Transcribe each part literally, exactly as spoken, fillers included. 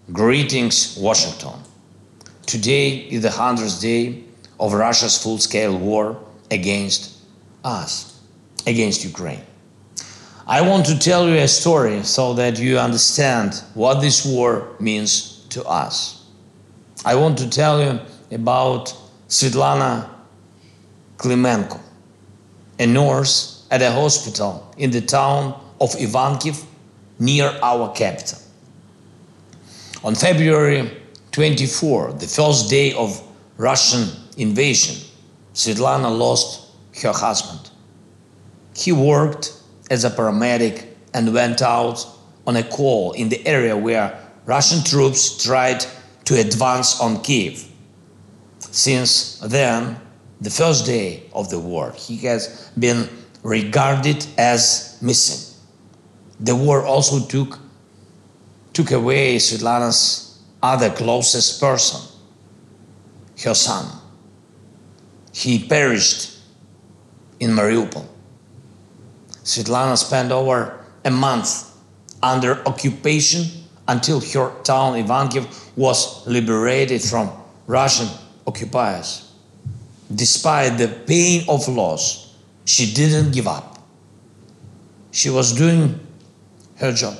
Greetings, Washington. Today is the hundredth day of Russia's full-scale war against us, against Ukraine. I want to tell you a story so that you understand what this war means to us. I want to tell you about Svetlana Klimenko, a nurse at a hospital in the town of Ivankiv near our capital. On February twenty-fourth, the first day of Russian invasion, Svetlana lost her husband. He worked as a paramedic and went out on a call in the area where Russian troops tried to advance on Kiev. Since then, the first day of the war, he has been regarded as missing. The war also took took away Svetlana's other closest person, her son. He perished in Mariupol. Svetlana spent over a month under occupation until her town Ivankiv was liberated from Russian occupiers. Despite the pain of loss, she didn't give up. She was doing her job.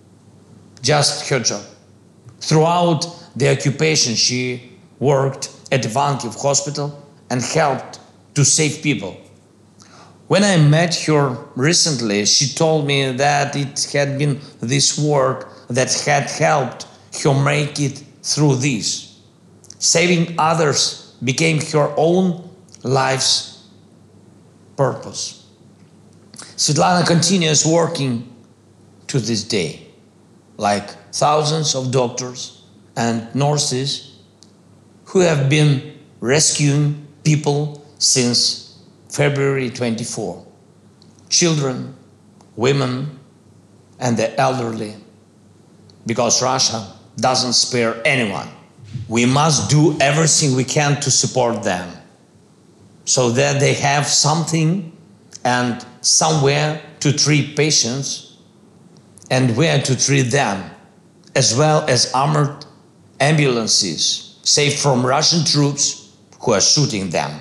Just her job. Throughout the occupation, she worked at Ivankiv Hospital and helped to save people. When I met her recently, she told me that it had been this work that had helped her make it through this. Saving others became her own life's purpose. Svetlana continues working to this day, like thousands of doctors and nurses who have been rescuing people since February twenty-fourth. Children, women, and the elderly, because Russia doesn't spare anyone. We must do everything we can to support them so that they have something and somewhere to treat patients and where to treat them, as well as armored ambulances safe from Russian troops who are shooting them.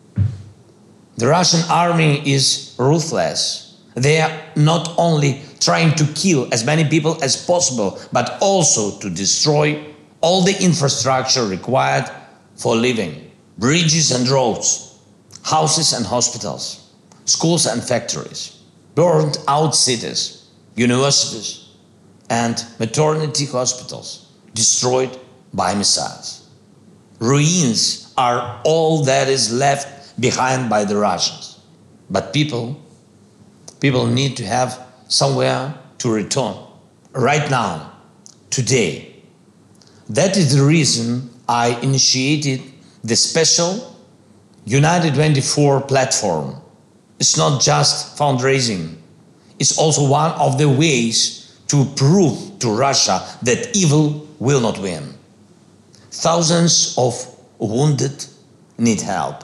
The Russian army is ruthless. They are not only trying to kill as many people as possible, but also to destroy all the infrastructure required for living: bridges and roads, houses and hospitals, schools and factories, burned out cities, universities, and maternity hospitals destroyed by missiles. Ruins are all that is left behind by the Russians. But people, people need to have somewhere to return. Right now, today. That is the reason I initiated the special United twenty-four platform. It's not just fundraising. It's also one of the ways to prove to Russia that evil will not win. Thousands of wounded need help.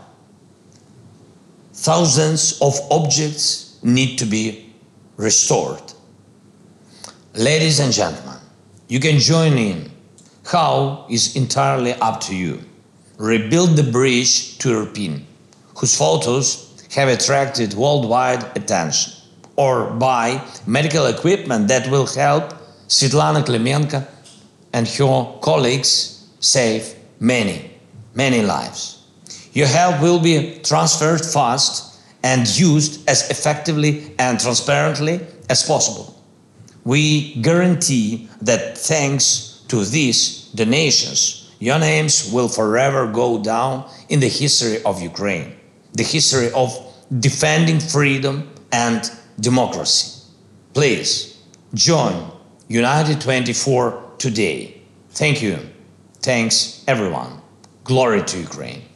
Thousands of objects need to be restored. Ladies and gentlemen, you can join in. How is entirely up to you. Rebuild the bridge to Irpin, whose photos have attracted worldwide attention. Or buy medical equipment that will help Svetlana Klimenko and her colleagues save many, many lives. Your help will be transferred fast and used as effectively and transparently as possible. We guarantee that thanks to these donations, your names will forever go down in the history of Ukraine, the history of defending freedom and democracy. Please join United twenty-four today. Thank you. Thanks everyone. Glory to Ukraine.